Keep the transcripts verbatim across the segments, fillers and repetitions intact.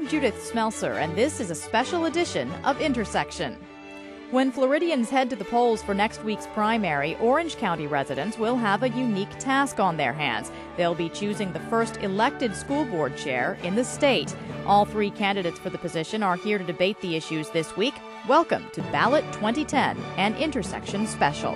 Judith Smelser, and this is a special edition of Intersection. When Floridians head to the polls for next week's primary, Orange County residents will have a unique task on their hands. They'll be choosing the first elected school board chair in the state. All three candidates for the position are here to debate the issues this week. Welcome to Ballot twenty ten, an Intersection special.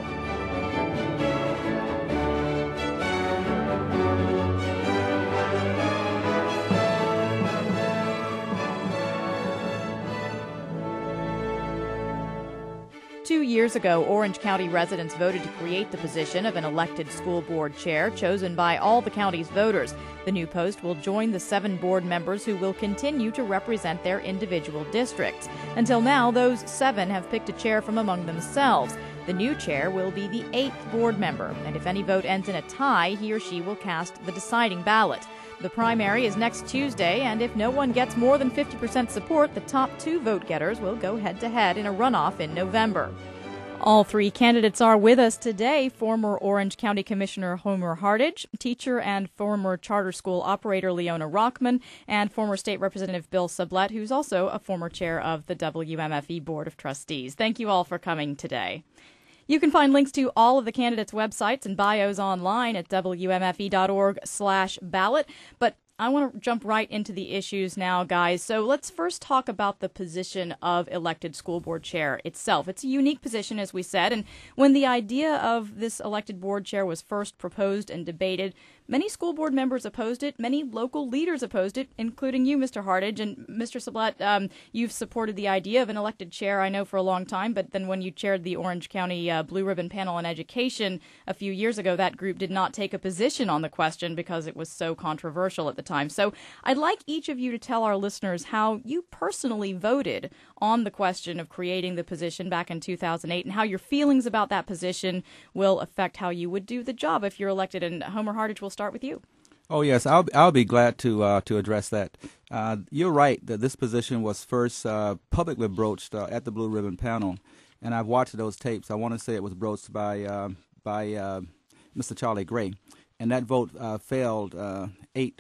Two years ago, Orange County residents voted to create the position of an elected school board chair chosen by all the county's voters. The new post will join the seven board members who will continue to represent their individual districts. Until now, those seven have picked a chair from among themselves. The new chair will be the eighth board member, and if any vote ends in a tie, he or she will cast the deciding ballot. The primary is next Tuesday, and if no one gets more than fifty percent support, the top two vote-getters will go head-to-head in a runoff in November. All three candidates are with us today. Former Orange County Commissioner Homer Hardage, teacher and former charter school operator Leona Rockman, and former State Representative Bill Sublette, who's also a former chair of the W M F E Board of Trustees. Thank you all for coming today. You can find links to all of the candidates' websites and bios online at W M F E dot org slash ballot. But I want to jump right into the issues now, guys. So let's first talk about the position of elected school board chair itself. It's a unique position, as we said, and when the idea of this elected board chair was first proposed and debated, many school board members opposed it. Many local leaders opposed it, including you, Mister Hardage. And Mister Sublette, um, you've supported the idea of an elected chair, I know, for a long time. But then when you chaired the Orange County uh, Blue Ribbon Panel on Education a few years ago, that group did not take a position on the question because it was so controversial at the time. So I'd like each of you to tell our listeners how you personally voted on the question of creating the position back in two thousand eight and how your feelings about that position will affect how you would do the job if you're elected. And Homer Hardage, will start with you. Oh, yes, I'll, I'll be glad to uh, to address that. Uh, you're right that this position was first uh, publicly broached uh, at the Blue Ribbon Panel, and I've watched those tapes. I want to say it was broached by, uh, by uh, Mister Charlie Gray, and that vote uh, failed uh, eight,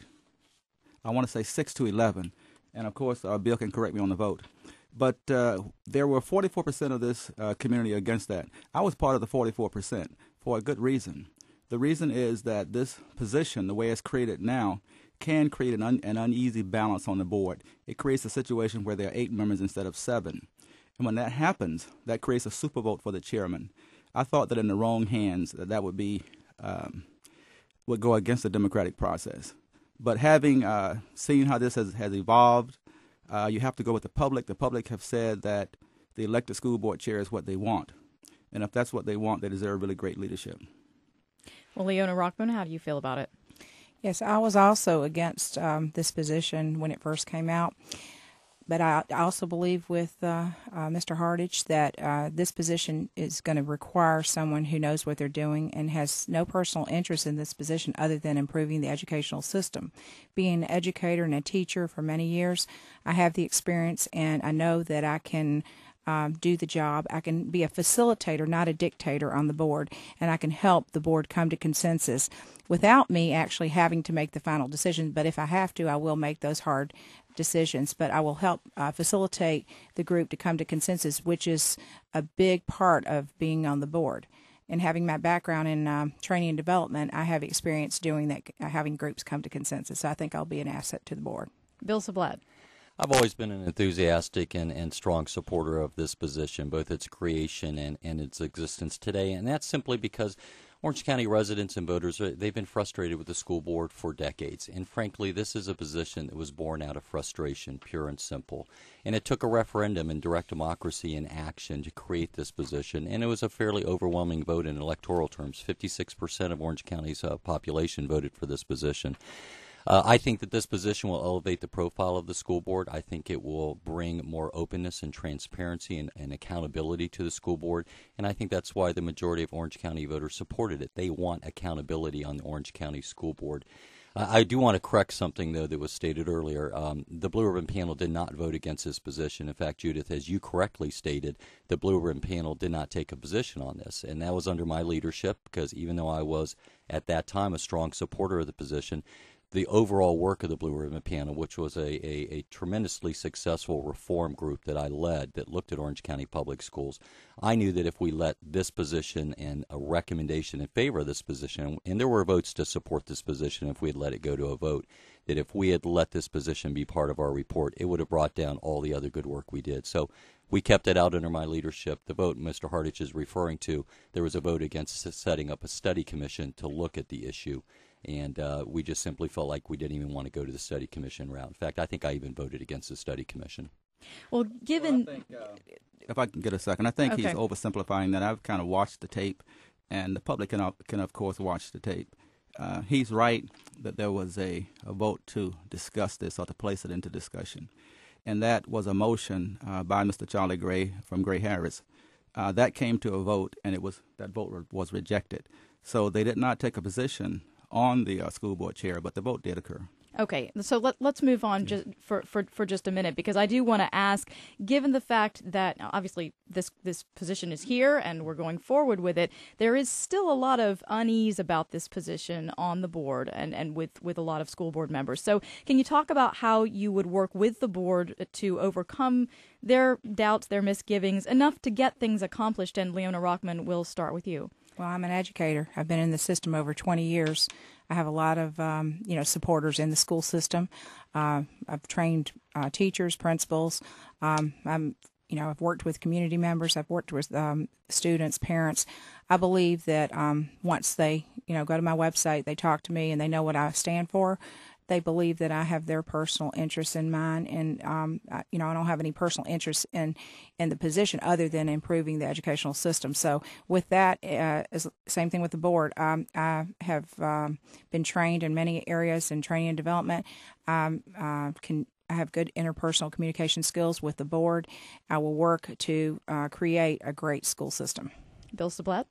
I want to say six to eleven, and of course uh, Bill can correct me on the vote. But uh, there were forty-four percent of this uh, community against that. I was part of the forty-four percent for a good reason. The reason is that this position, the way it's created now, can create an, un- an uneasy balance on the board. It creates a situation where there are eight members instead of seven. And when that happens, that creates a super vote for the chairman. I thought that in the wrong hands, that that would be um, would go against the democratic process. But having uh, seen how this has, has evolved, uh, you have to go with the public. The public have said that the elected school board chair is what they want. And if that's what they want, they deserve really great leadership. Well, Leona Rockman, how do you feel about it? Yes, I was also against um, this position when it first came out. But I also believe with uh, uh, Mister Hardage that uh, this position is going to require someone who knows what they're doing and has no personal interest in this position other than improving the educational system. Being an educator and a teacher for many years, I have the experience, and I know that I can Um, do the job. I can be a facilitator, not a dictator on the board, and I can help the board come to consensus without me actually having to make the final decision. But if I have to, I will make those hard decisions. But I will help uh, facilitate the group to come to consensus, which is a big part of being on the board. And having my background in uh, training and development, I have experience doing that, uh, having groups come to consensus. So I think I'll be an asset to the board. Bill Sublette. I've always been an enthusiastic and, and strong supporter of this position, both its creation and, and its existence today, and that's simply because Orange County residents and voters, they've been frustrated with the school board for decades, and frankly, this is a position that was born out of frustration, pure and simple, and it took a referendum and direct democracy in action to create this position, and it was a fairly overwhelming vote in electoral terms. fifty-six percent of Orange County's uh, population voted for this position. Uh, I think that this position will elevate the profile of the school board. I think it will bring more openness and transparency and, and accountability to the school board, and I think that's why the majority of Orange County voters supported it. They want accountability on the Orange County School Board. Uh, I do want to correct something, though, that was stated earlier. Um, the Blue Ribbon Panel did not vote against this position. In fact, Judith, as you correctly stated, the Blue Ribbon Panel did not take a position on this, and that was under my leadership because even though I was, at that time, a strong supporter of the position, the overall work of the Blue Ribbon Panel, which was a, a, a tremendously successful reform group that I led that looked at Orange County Public Schools, I knew that if we let this position and a recommendation in favor of this position, and there were votes to support this position if we had let it go to a vote, that if we had let this position be part of our report, it would have brought down all the other good work we did. So we kept it out under my leadership. The vote Mister Hardich is referring to, there was a vote against setting up a study commission to look at the issue. And uh, we just simply felt like we didn't even want to go to the study commission route. In fact, I think I even voted against the study commission. Well, given... Well, I think, uh, if I can get a second, I think okay. he's oversimplifying that. I've kind of watched the tape, and the public can, can of course, watch the tape. Uh, he's right that there was a, a vote to discuss this or to place it into discussion. And that was a motion uh, by Mister Charlie Gray from Gray Harris. Uh, that came to a vote, and it was that vote re- was rejected. So they did not take a position on the uh, school board chair, but the vote did occur. Okay, so let, let's move on just for, for, for just a minute, because I do want to ask, given the fact that obviously this this position is here and we're going forward with it, there is still a lot of unease about this position on the board and, and with, with a lot of school board members. So can you talk about how you would work with the board to overcome their doubts, their misgivings, enough to get things accomplished? And Leona Rockman, we'll start with you. Well, I'm an educator. I've been in the system over twenty years. I have a lot of, um, you know, supporters in the school system. Uh, I've trained uh, teachers, principals. Um, I'm, you know, I've worked with community members. I've worked with um, students, parents. I believe that um, once they, you know, go to my website, they talk to me, and they know what I stand for. They believe that I have their personal interests in mind, and um, I, you know, I don't have any personal interest in in the position other than improving the educational system. So, with that, uh, is same thing with the board. Um, I have um, been trained in many areas in training and development. Um, uh, can I have good interpersonal communication skills with the board. I will work to uh, create a great school system. Bill Sublette?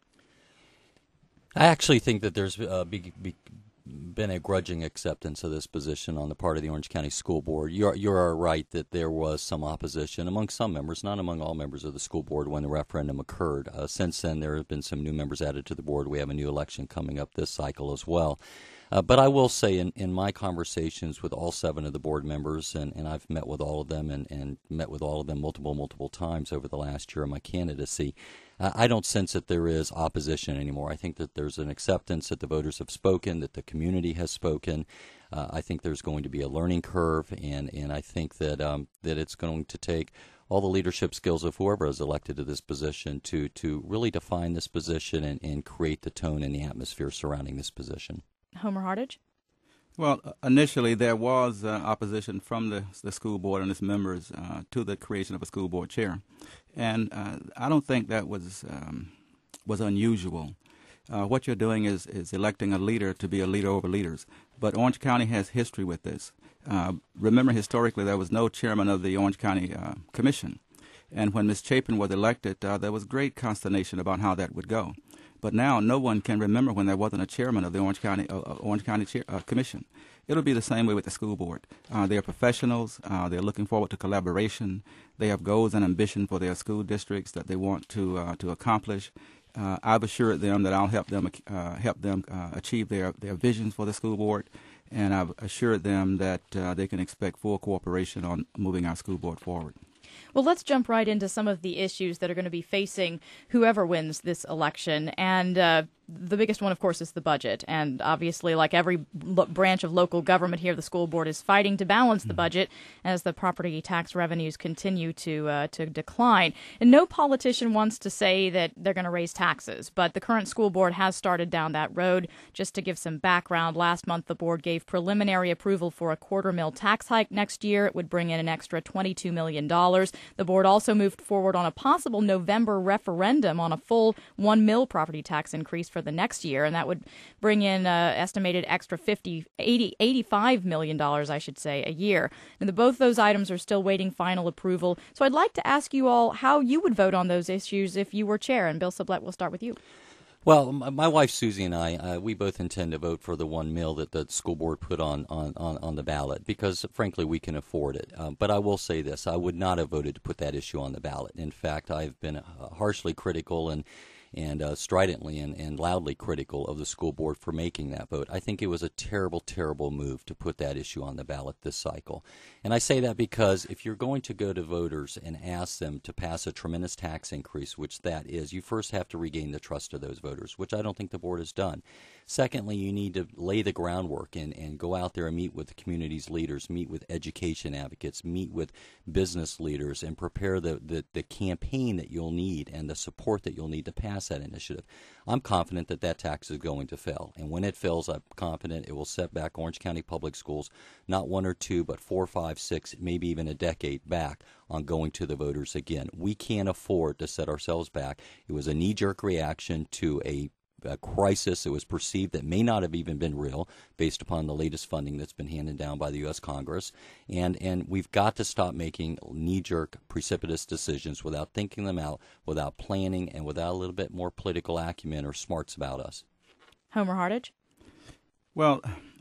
I actually think that there's uh, be, be, been a grudging acceptance of this position on the part of the Orange County School Board. You're, you're right that there was some opposition among some members, not among all members of the school board when the referendum occurred. Uh, since then, there have been some new members added to the board. We have a new election coming up this cycle as well. Uh, but I will say in, in my conversations with all seven of the board members, and, and I've met with all of them and, and met with all of them multiple, multiple times over the last year of my candidacy, uh, I don't sense that there is opposition anymore. I think that there's an acceptance that the voters have spoken, that the community has spoken. Uh, I think there's going to be a learning curve, and, and I think that um, that it's going to take all the leadership skills of whoever is elected to this position to, to really define this position and, and create the tone and the atmosphere surrounding this position. Homer Hardich? Well, initially there was uh, opposition from the, the school board and its members uh, to the creation of a school board chair, and uh, I don't think that was um, was unusual. Uh, what you're doing is, is electing a leader to be a leader over leaders, but Orange County has history with this. Uh, remember, historically, there was no chairman of the Orange County uh, Commission, and when Miz Chapin was elected, uh, there was great consternation about how that would go. But now no one can remember when there wasn't a chairman of the Orange County uh, Orange County chair, uh, Commission. It'll be the same way with the school board. Uh, they are professionals. Uh, they're looking forward to collaboration. They have goals and ambition for their school districts that they want to uh, to accomplish. Uh, I've assured them that I'll help them uh, help them uh, achieve their their visions for the school board, and I've assured them that uh, they can expect full cooperation on moving our school board forward. Well, let's jump right into some of the issues that are going to be facing whoever wins this election. And uh, the biggest one, of course, is the budget. And obviously, like every lo- branch of local government here, the school board is fighting to balance the budget as the property tax revenues continue to uh, to decline. And no politician wants to say that they're going to raise taxes, but the current school board has started down that road. Just to give some background, last month the board gave preliminary approval for a quarter mil tax hike next year. It would bring in an extra twenty-two million dollars. The board also moved forward on a possible November referendum on a full one mil property tax increase for the next year, and that would bring in uh, estimated extra fifty, eighty, eighty-five million dollars, I should say, a year. And the, both those items are still waiting final approval. So I'd like to ask you all how you would vote on those issues if you were chair. And Bill Sublette, we'll start with you. Well, my wife Susie and I, uh, we both intend to vote for the one mil that the school board put on, on, on, on the ballot because, frankly, we can afford it. Um, but I will say this, I would not have voted to put that issue on the ballot. In fact, I've been uh, harshly critical and and uh, stridently and, and loudly critical of the school board for making that vote. I think it was a terrible, terrible move to put that issue on the ballot this cycle. And I say that because if you're going to go to voters and ask them to pass a tremendous tax increase, which that is, you first have to regain the trust of those voters, which I don't think the board has done. Secondly, you need to lay the groundwork and, and go out there and meet with the community's leaders, meet with education advocates, meet with business leaders, and prepare the, the, the campaign that you'll need and the support that you'll need to pass that initiative. I'm confident that that tax is going to fail. And when it fails, I'm confident it will set back Orange County Public Schools, not one or two, but four, five, six, maybe even a decade back on going to the voters again. We can't afford to set ourselves back. It was a knee-jerk reaction to a A crisis that was perceived that may not have even been real based upon the latest funding that's been handed down by the U S Congress. And, and we've got to stop making knee-jerk, precipitous decisions without thinking them out, without planning, and without a little bit more political acumen or smarts about us. Homer Hardage? Well,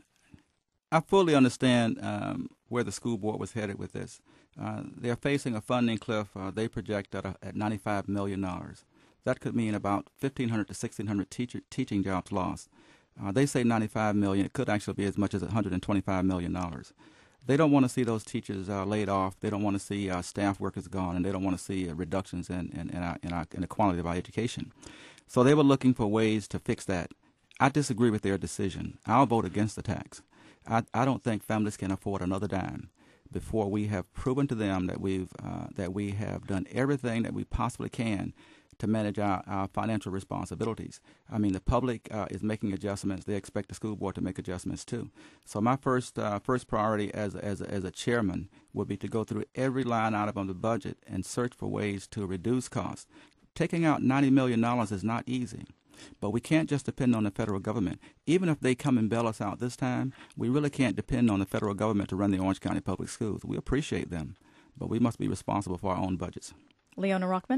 I fully understand um, where the school board was headed with this. Uh, they're facing a funding cliff. Uh, they project at, a, at ninety-five million dollars. That could mean about fifteen hundred to sixteen hundred teacher, teaching jobs lost. Uh, they say ninety-five million dollars. It could actually be as much as one hundred twenty-five million dollars. They don't want to see those teachers uh, laid off. They don't want to see uh, staff workers gone, and they don't want to see uh, reductions in, in, in, our, in, our, in the quality of our education. So they were looking for ways to fix that. I disagree with their decision. I'll vote against the tax. I, I don't think families can afford another dime before we have proven to them that we've uh, that we have done everything that we possibly can to manage our, our financial responsibilities. I mean, the public uh, is making adjustments. They expect the school board to make adjustments too. So my first uh, first priority as as a, as a chairman would be to go through every line item of the budget and search for ways to reduce costs. Taking out ninety million dollars is not easy, but we can't just depend on the federal government. Even if they come and bail us out this time, we really can't depend on the federal government to run the Orange County Public Schools. We appreciate them, but we must be responsible for our own budgets. Leona Rockman?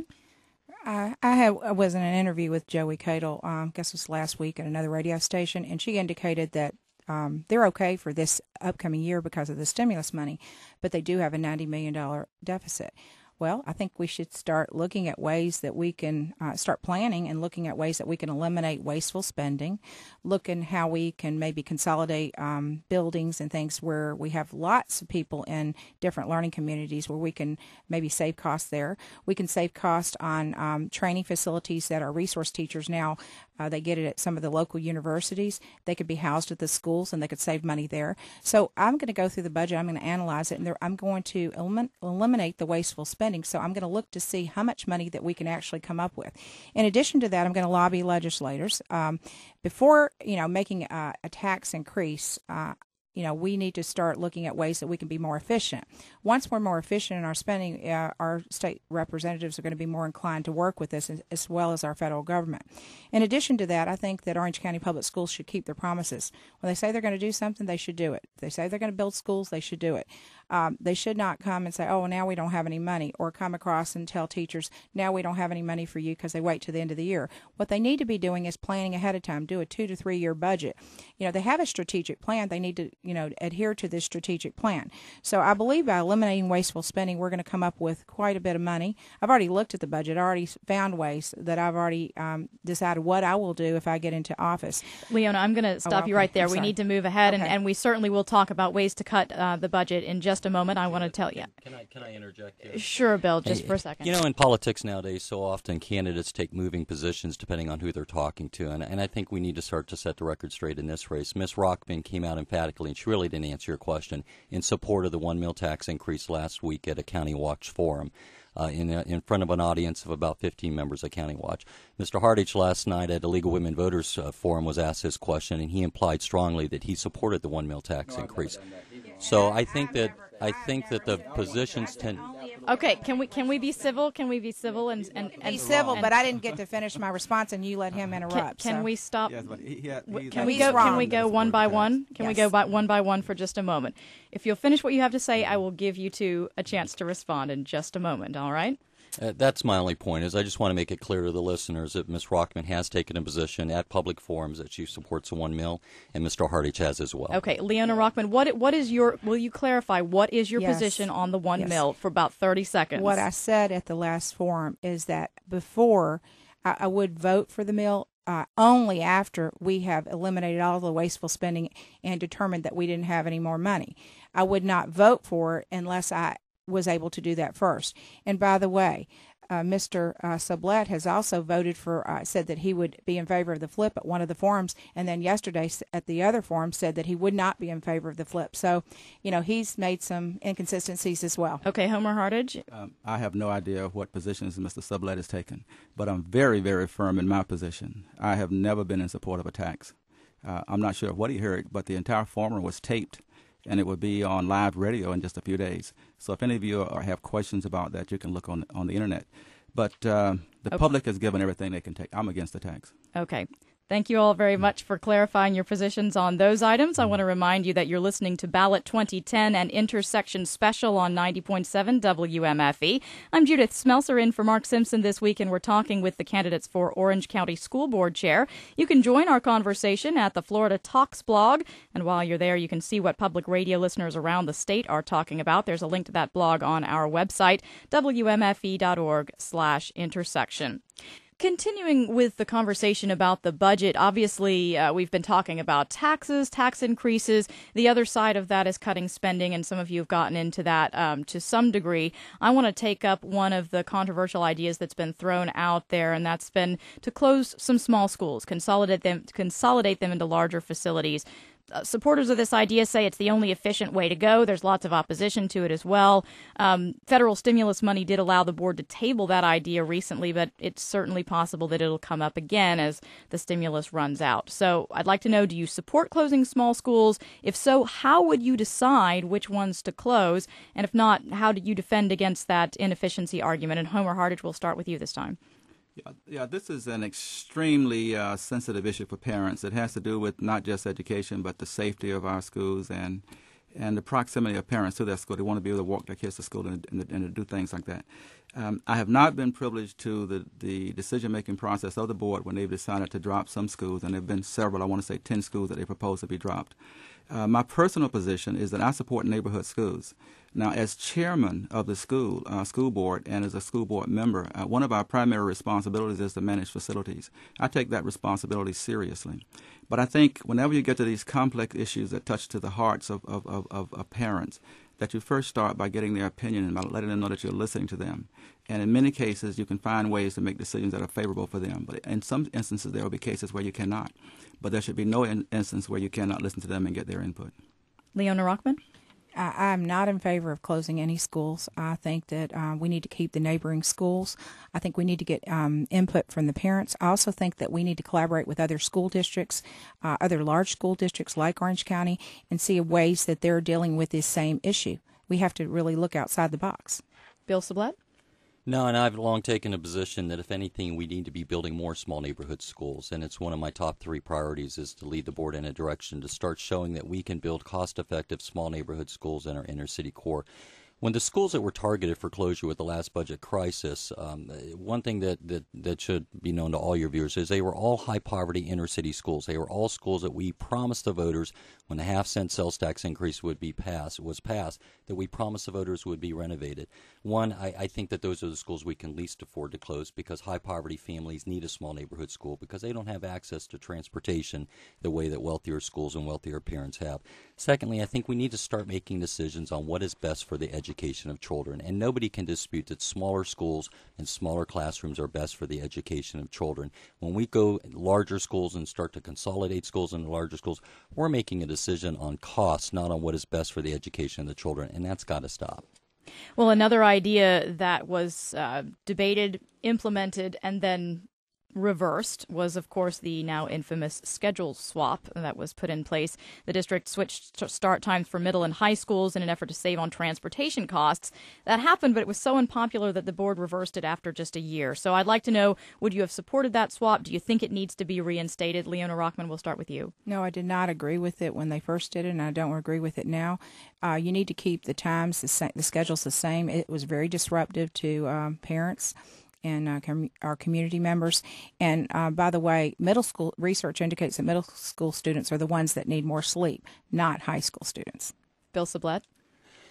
I, I, have, I was in an interview with Joey Cadle, um, I guess it was last week at another radio station, and she indicated that um, they're okay for this upcoming year because of the stimulus money, but they do have a ninety million dollars deficit. Well, I think we should start looking at ways that we can uh, start planning and looking at ways that we can eliminate wasteful spending, looking how we can maybe consolidate um, buildings and things where we have lots of people in different learning communities where we can maybe save costs there. We can save costs on um, training facilities that our resource teachers now, uh, they get it at some of the local universities. They could be housed at the schools and they could save money there. So I'm going to go through the budget. I'm going to analyze it, and there, I'm going to elim- eliminate the wasteful spending. So I'm going to look to see how much money that we can actually come up with. In addition to that, I'm going to lobby legislators. Um, before, you know, making a, a tax increase, uh, you know, we need to start looking at ways that we can be more efficient. Once we're more efficient in our spending, uh, our state representatives are going to be more inclined to work with us, as, as well as our federal government. In addition to that, I think that Orange County Public Schools should keep their promises. When they say they're going to do something, they should do it. If they say they're going to build schools, they should do it. Um, they should not come and say, oh, now we don't have any money, or come across and tell teachers, now we don't have any money for you, because they wait to the end of the year. What they need to be doing is planning ahead of time, do a two to three year budget. You know, they have a strategic plan. They need to, you know, adhere to this strategic plan. So I believe by eliminating wasteful spending, we're going to come up with quite a bit of money. I've already looked at the budget. I already found ways that I've already um, decided what I will do if I get into office. Leona, I'm going to stop oh, okay. you right there. I'm we sorry. need to move ahead, okay. and, and we certainly will talk about ways to cut uh, the budget in just a moment. I want to tell you. Can I, can I interject here? Sure, Bill, just Hey, for a second. You know, in politics nowadays, so often candidates take moving positions depending on who they're talking to, and, and I think we need to start to set the record straight in this race. Miz Rockman came out emphatically, and she really didn't answer your question, in support of the one meal tax increase last week at a County Watch forum. Uh, in a, in front of an audience of about fifteen members of County Watch. Mister Hardage last night at a League of Women Voters uh, forum was asked this question, and he implied strongly that he supported the one meal tax no, increase. So I think that I think that the positions tend. Okay, can we can we be civil? Can we be civil and and, and Be civil, and, but I didn't get to finish my response, and you let him interrupt. Can, can so. we stop? Yes, but he, he, W- he's- Can we he's go? wrong. Can we go one by one? Can we Yes. go by one by one for just a moment? If you'll finish what you have to say, I will give you two a chance to respond in just a moment. All right? Uh, that's my only point, is I just want to make it clear to the listeners that Miz Rockman has taken a position at public forums that she supports the one mill, and Mister Hardage has as well. Okay, Leona Rockman, what what is your? Will you clarify what is your Yes. position on the one Yes. mill for about thirty seconds? What I said at the last forum is that before I, I would vote for the mill uh, only after we have eliminated all the wasteful spending and determined that we didn't have any more money. I would not vote for it unless I was able to do that first. And by the way, Uh, Mister Uh, Sublette has also voted for, uh, said that he would be in favor of the flip at one of the forums, and then yesterday at the other forum said that he would not be in favor of the flip. So, you know, he's made some inconsistencies as well. Okay, Homer Hardage. Um, I have no idea what positions Mister Sublette has taken, but I'm very, very firm in my position. I have never been in support of a tax. Uh, I'm not sure what he heard, but the entire forum was taped, and it will be on live radio in just a few days. So if any of you are, have questions about that, you can look on on the internet. But uh, the okay. public is given everything they can take. I'm against the tax. Okay. Thank you all very much for clarifying your positions on those items. I want to remind you that you're listening to Ballot twenty ten and Intersection Special on ninety point seven W M F E. I'm Judith Smelser in for Mark Simpson this week, and we're talking with the candidates for Orange County School Board Chair. You can join our conversation at the Florida Talks blog, and while you're there, you can see what public radio listeners around the state are talking about. There's a link to that blog on our website, W M F E dot org slash intersection. Continuing with the conversation about the budget, obviously uh, we've been talking about taxes, tax increases. The other side of that is cutting spending, and some of you have gotten into that um, to some degree. I want to take up one of the controversial ideas that's been thrown out there, and that's been to close some small schools, consolidate them, consolidate them into larger facilities. Uh, supporters of this idea say it's the only efficient way to go. There's lots of opposition to it as well. Um, federal stimulus money did allow the board to table that idea recently, but it's certainly possible that it'll come up again as the stimulus runs out. So I'd like to know, do you support closing small schools? If so, how would you decide which ones to close? And if not, how do you defend against that inefficiency argument? And Homer Hardage, we'll start with you this time. Yeah, yeah, this is an extremely uh, sensitive issue for parents. It has to do with not just education, but the safety of our schools and and the proximity of parents to their school. They want to be able to walk their kids to school and, and, and to do things like that. Um, I have not been privileged to the, the decision-making process of the board when they've decided to drop some schools, and there have been several, I want to say ten schools that they propose to be dropped. Uh, my personal position is that I support neighborhood schools. Now, as chairman of the school uh, school board and as a school board member, uh, one of our primary responsibilities is to manage facilities. I take that responsibility seriously. But I think whenever you get to these complex issues that touch to the hearts of, of, of, of, of parents, that you first start by getting their opinion and by letting them know that you're listening to them. And in many cases, you can find ways to make decisions that are favorable for them. But in some instances, there will be cases where you cannot. But there should be no in- instance where you cannot listen to them and get their input. Leona Rockman? I, I'm not in favor of closing any schools. I think that uh, we need to keep the neighboring schools. I think we need to get um, input from the parents. I also think that we need to collaborate with other school districts, uh, other large school districts like Orange County, and see ways that they're dealing with this same issue. We have to really look outside the box. Bill Sublette? No, and I've long taken a position that if anything, we need to be building more small neighborhood schools, and it's one of my top three priorities is to lead the board in a direction to start showing that we can build cost-effective small neighborhood schools in our inner city core. When the schools that were targeted for closure with the last budget crisis, um, one thing that, that, that should be known to all your viewers is they were all high-poverty inner-city schools. They were all schools that we promised the voters when the half-cent sales tax increase would be passed, was passed, that we promised the voters would be renovated. One, I, I think that those are the schools we can least afford to close because high-poverty families need a small neighborhood school because they don't have access to transportation the way that wealthier schools and wealthier parents have. Secondly, I think we need to start making decisions on what is best for the education of children. And nobody can dispute that smaller schools and smaller classrooms are best for the education of children. When we go larger schools and start to consolidate schools into larger schools, we're making a decision on costs, not on what is best for the education of the children. And that's got to stop. Well, another idea that was uh, debated, implemented, and then reversed was, of course, the now infamous schedule swap that was put in place. The district switched start times for middle and high schools in an effort to save on transportation costs. That happened, but it was so unpopular that the board reversed it after just a year. So I'd like to know, would you have supported that swap? Do you think it needs to be reinstated? Leona Rockman, we'll start with you. No, I did not agree with it when they first did it, and I don't agree with it now. Uh, you need to keep the times, the, sa- the schedules the same. It was very disruptive to um, parents and uh, com- our community members. And uh, by the way, middle school research indicates that middle school students are the ones that need more sleep, not high school students. Bill Sublette?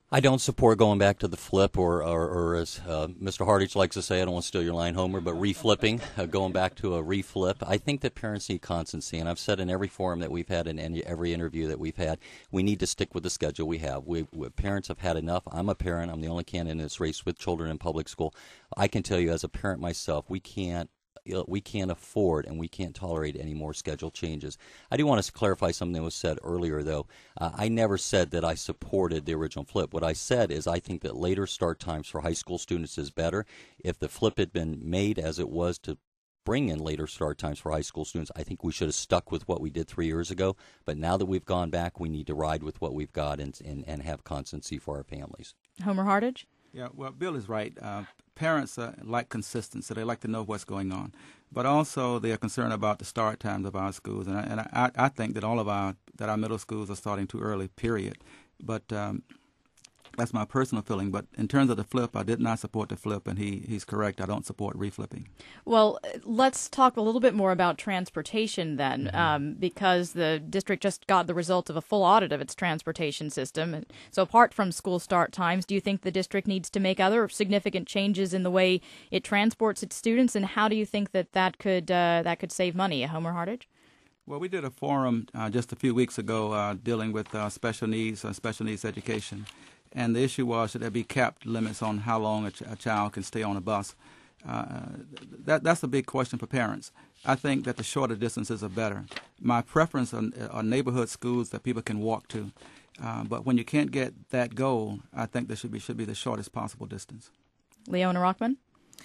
I don't support going back to the flip, or, or, or as uh, Mister Hardage likes to say, I don't want to steal your line, Homer, but reflipping, uh, going back to a reflip. I think that parents need constancy, and I've said in every forum that we've had, in any, every interview that we've had, we need to stick with the schedule we have. We, we, parents have had enough. I'm a parent. I'm the only candidate in this race with children in public school. I can tell you as a parent myself, we can't we can't afford and we can't tolerate any more schedule changes. I do want to clarify something that was said earlier, though. Uh, I never said that I supported the original flip. What I said is I think that later start times for high school students is better. If the flip had been made as it was to bring in later start times for high school students, I think we should have stuck with what we did three years ago. But now that we've gone back, we need to ride with what we've got and, and, and have constancy for our families. Homer Hardage? Yeah, well, Bill is right. Uh, parents uh, like consistency. They like to know what's going on. But also they are concerned about the start times of our schools. And I, and I, I think that all of our, that our middle schools are starting too early, period. But um, that's my personal feeling. But in terms of the flip, I did not support the flip, and he, he's correct. I don't support reflipping. Well, let's talk a little bit more about transportation then, mm-hmm. um, because the district just got the result of a full audit of its transportation system. So apart from school start times, do you think the district needs to make other significant changes in the way it transports its students, and how do you think that that could, uh, that could save money? Homer Hardage? Well, we did a forum uh, just a few weeks ago uh, dealing with uh, special needs, uh, special needs education. And the issue was that there be capped limits on how long a, ch- a child can stay on a bus. Uh, that, that's a big question for parents. I think that the shorter distances are better. My preference are, are neighborhood schools that people can walk to. Uh, but when you can't get that goal, I think there should be should be the shortest possible distance. Leona Rockman?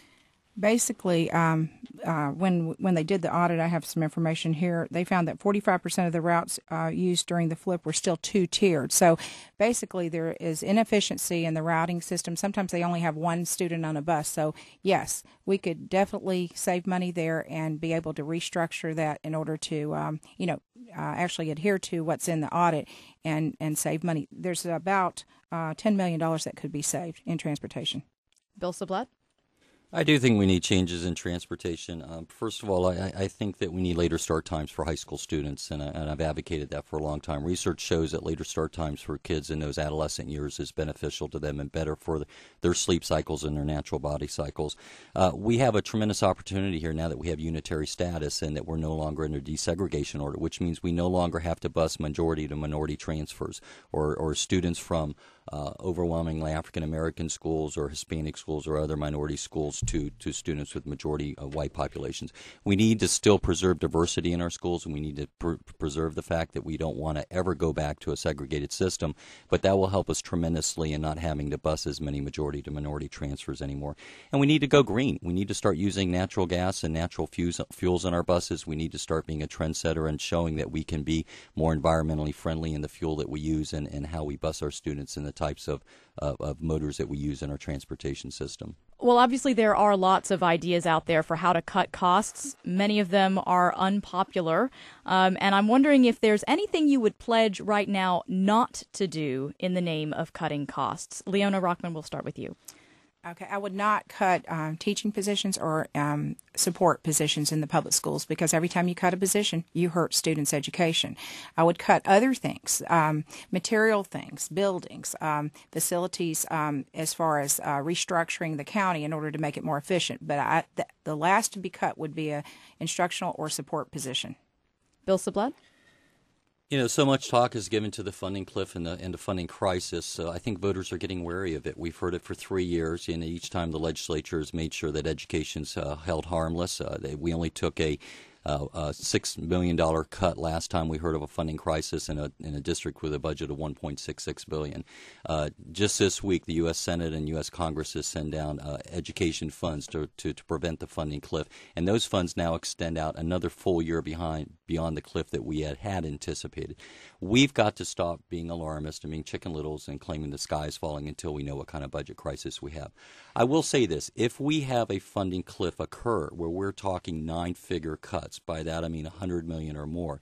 Basically, um, uh, when when they did the audit, I have some information here. They found that forty-five percent of the routes uh, used during the flip were still two-tiered. So basically, there is inefficiency in the routing system. Sometimes they only have one student on a bus. So yes, we could definitely save money there and be able to restructure that in order to, um, you know, uh, actually adhere to what's in the audit and, and save money. There's about uh, ten million dollars that could be saved in transportation. Bill Sublette? I do think we need changes in transportation. Um, first of all, I, I think that we need later start times for high school students, and, I, and I've advocated that for a long time. Research shows that later start times for kids in those adolescent years is beneficial to them and better for the, their sleep cycles and their natural body cycles. Uh, we have a tremendous opportunity here now that we have unitary status and that we're no longer under desegregation order, which means we no longer have to bus majority to minority transfers or, or students from Uh, overwhelmingly African-American schools or Hispanic schools or other minority schools to, to students with majority uh, white populations. We need to still preserve diversity in our schools, and we need to pr- preserve the fact that we don't want to ever go back to a segregated system, but that will help us tremendously in not having to bus as many majority to minority transfers anymore. And we need to go green. We need to start using natural gas and natural fuse, fuels in our buses. We need to start being a trendsetter and showing that we can be more environmentally friendly in the fuel that we use and, and how we bus our students in the types of, uh, of motors that we use in our transportation system. Well, obviously there are lots of ideas out there for how to cut costs. Many of them are unpopular. Um, and I'm wondering if there's anything you would pledge right now not to do in the name of cutting costs. Leona Rockman, we'll start with you. Okay, I would not cut um, teaching positions or um, support positions in the public schools, because every time you cut a position, you hurt students' education. I would cut other things, um, material things, buildings, um, facilities, um, as far as uh, restructuring the county in order to make it more efficient. But I, th- the last to be cut would be a instructional or support position. Bill Sublette? You know, so much talk is given to the funding cliff and the, and the funding crisis. So I think voters are getting wary of it. We've heard it for three years, and each time the legislature has made sure that education's uh, held harmless. Uh, they, we only took a Uh, a six million dollars cut last time we heard of a funding crisis in a in a district with a budget of one point six six billion dollars. Uh, just this week, the U S Senate and U S Congress has sent down uh, education funds to, to, to prevent the funding cliff, and those funds now extend out another full year behind beyond the cliff that we had, had anticipated. We've got to stop being alarmist and being chicken littles and claiming the sky is falling until we know what kind of budget crisis we have. I will say this: if we have a funding cliff occur where we're talking nine-figure cuts, by that I mean one hundred million dollars or more,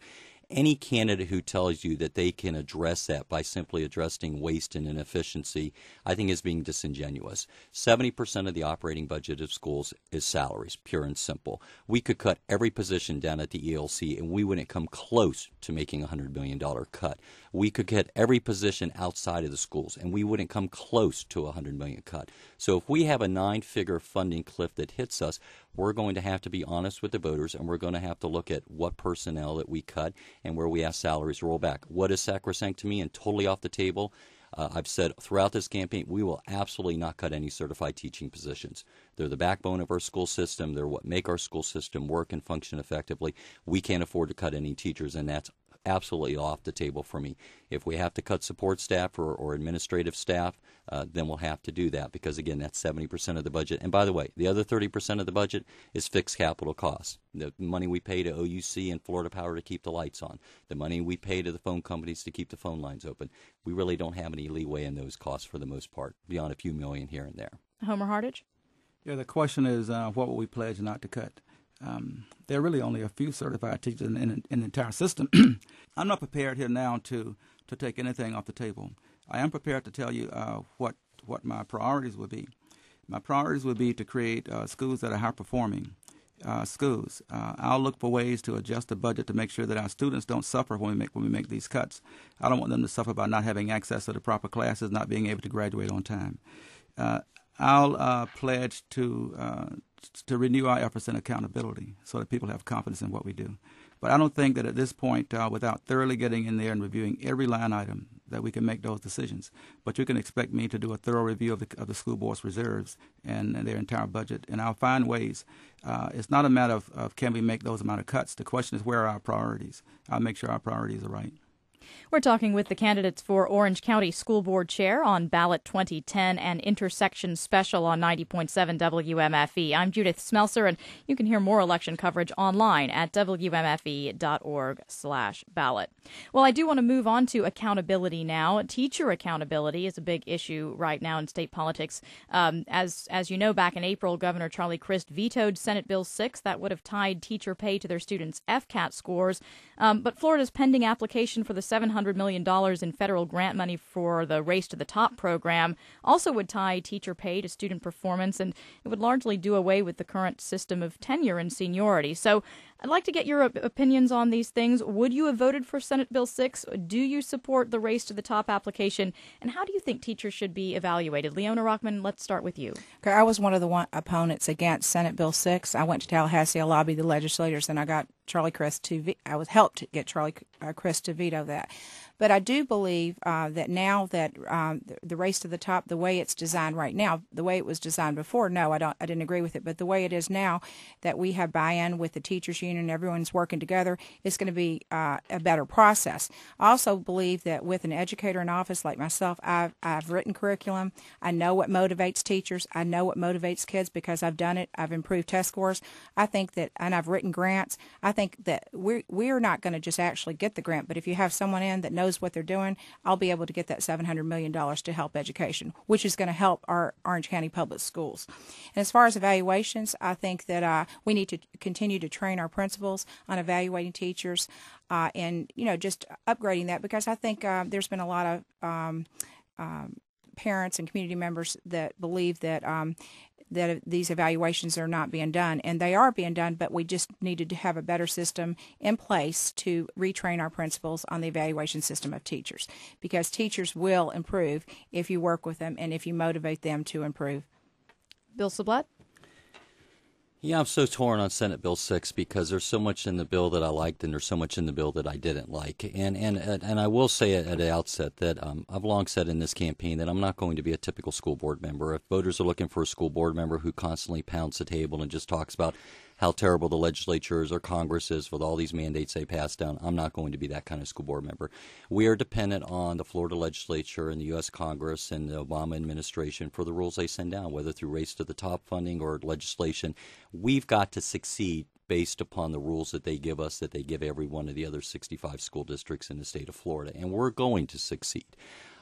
Any candidate who tells you that they can address that by simply addressing waste and inefficiency, I think is being disingenuous. seventy percent of the operating budget of schools is salaries, pure and simple. We could cut every position down at the E L C and we wouldn't come close to making a one hundred million dollars cut. We could cut every position outside of the schools and we wouldn't come close to a one hundred million dollars cut. So if we have a nine-figure funding cliff that hits us, we're going to have to be honest with the voters, and we're going to have to look at what personnel that we cut and where we ask salaries roll back. What is sacrosanct to me and totally off the table? Uh, I've said throughout this campaign, we will absolutely not cut any certified teaching positions. They're the backbone of our school system. They're what make our school system work and function effectively. We can't afford to cut any teachers, and that's absolutely off the table for me. If we have to cut support staff or, or administrative staff, uh, then we'll have to do that because, again, that's seventy percent of the budget. And by the way, the other thirty percent of the budget is fixed capital costs. The money we pay to O U C and Florida Power to keep the lights on, the money we pay to the phone companies to keep the phone lines open. We really don't have any leeway in those costs for the most part, beyond a few million here and there. Homer Hardage? Yeah, the question is, uh, what will we pledge not to cut? Um, there are really only a few certified teachers in, in, in the entire system. I'm not prepared here now to, to take anything off the table. I am prepared to tell you uh, what, what my priorities would be. My priorities would be to create uh, schools that are high-performing uh, schools. Uh, I'll look for ways to adjust the budget to make sure that our students don't suffer when we make when we make these cuts. I don't want them to suffer by not having access to the proper classes, not being able to graduate on time. Uh, I'll uh, pledge to uh, to renew our efforts in accountability so that people have confidence in what we do. But I don't think that at this point, uh, without thoroughly getting in there and reviewing every line item, that we can make those decisions. But you can expect me to do a thorough review of the, of the school board's reserves and, and their entire budget, and I'll find ways. Uh, it's not a matter of, of can we make those amount of cuts. The question is, where are our priorities? I'll make sure our priorities are right. We're talking with the candidates for Orange County School Board Chair on Ballot twenty ten and Intersection Special on ninety point seven W M F E. I'm Judith Smelser, and you can hear more election coverage online at W M F E dot org slash ballot. Well, I do want to move on to accountability now. Teacher accountability is a big issue right now in state politics. Um, as as you know, back in April, Governor Charlie Crist vetoed Senate Bill six that would have tied teacher pay to their students' F CAT scores. Um, but Florida's pending application for the seven hundred million dollars in federal grant money for the Race to the Top program also would tie teacher pay to student performance, and it would largely do away with the current system of tenure and seniority. So I'd like to get your opinions on these things. Would you have voted for Senate Bill six? Do you support the Race to the Top application? And how do you think teachers should be evaluated? Leona Rockman, let's start with you. Okay, I was one of the one opponents against Senate Bill six. I went to Tallahassee, I lobbied the legislators, and I got Charlie Crist to ve- I was helped get Charlie uh, Crist to veto that. But I do believe uh, that now that um, the, the Race to the Top, the way it's designed right now, the way it was designed before, no, I don't, I didn't agree with it. But the way it is now, that we have buy-in with the teachers union, everyone's working together, it's going to be uh, a better process. I also believe that with an educator in office like myself, I've I've written curriculum. I know what motivates teachers. I know what motivates kids because I've done it. I've improved test scores. I think that, and I've written grants. I think that we're we're not going to just actually get the grant, but if you have someone in that knows what they're doing, I'll be able to get that seven hundred million dollars to help education, which is going to help our Orange County public schools. And as far as evaluations, I think that uh, we need to continue to train our principals on evaluating teachers uh, and, you know, just upgrading that, because I think uh, there's been a lot of um, um, parents and community members that believe that um, that these evaluations are not being done, and they are being done, but we just needed to have a better system in place to retrain our principals on the evaluation system of teachers, because teachers will improve if you work with them and if you motivate them to improve. Bill Sublette? Yeah, I'm so torn on Senate Bill six because there's so much in the bill that I liked and there's so much in the bill that I didn't like. And and and I will say at the outset that um, I've long said in this campaign that I'm not going to be a typical school board member. If voters are looking for a school board member who constantly pounds the table and just talks about how terrible the legislature is or Congress is with all these mandates they pass down, I'm not going to be that kind of school board member. We are dependent on the Florida legislature and the U S Congress and the Obama administration for the rules they send down, whether through Race to the Top funding or legislation. We've got to succeed based upon the rules that they give us, that they give every one of the other sixty-five school districts in the state of Florida, and we're going to succeed.